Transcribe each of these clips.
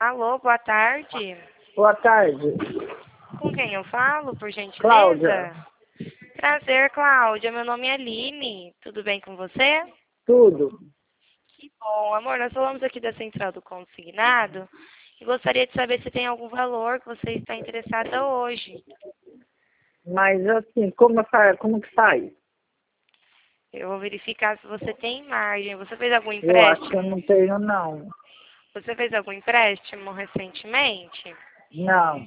Alô, boa tarde. Boa tarde. Com quem eu falo, por gentileza? Cláudia. Prazer, Cláudia. Meu nome é Aline. Tudo bem com você? Tudo. Que bom. Amor, nós falamos aqui da Central do Consignado e gostaria de saber se tem algum valor que você está interessada hoje. Mas assim, como que faz? Eu vou verificar se você tem margem. Você fez algum Eu acho que eu empréstimo? não tenho, não. Você fez algum empréstimo recentemente? Não.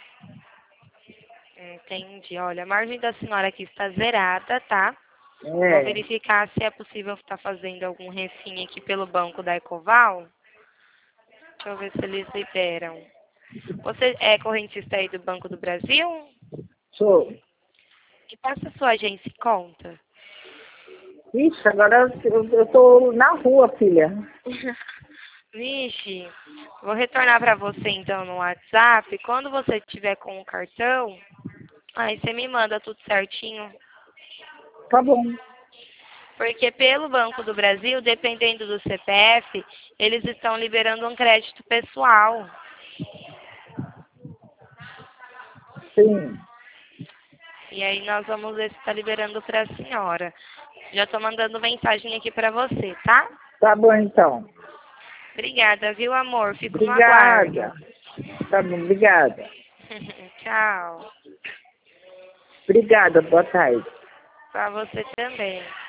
Entendi. Olha, a margem da senhora aqui está zerada, tá? Vou É. verificar se é possível estar fazendo algum refim aqui pelo banco da Ecoval. Deixa eu ver se eles liberam. Você é correntista aí do Banco do Brasil? Sou. E passa a sua agência e conta. Ixi, agora eu tô na rua, filha. Vixe, vou retornar para você então no WhatsApp. Quando você estiver com o cartão, aí você me manda tudo certinho. Tá bom. Porque pelo Banco do Brasil, dependendo do CPF, eles estão liberando um crédito pessoal. Sim. E aí nós vamos ver se está liberando para a senhora. Já estou mandando mensagem aqui para você, tá? Tá bom, então. Obrigada, viu, amor? Fico no aguardo. Obrigada. Tá bom, obrigada. Tchau. Obrigada, boa tarde. Para você também.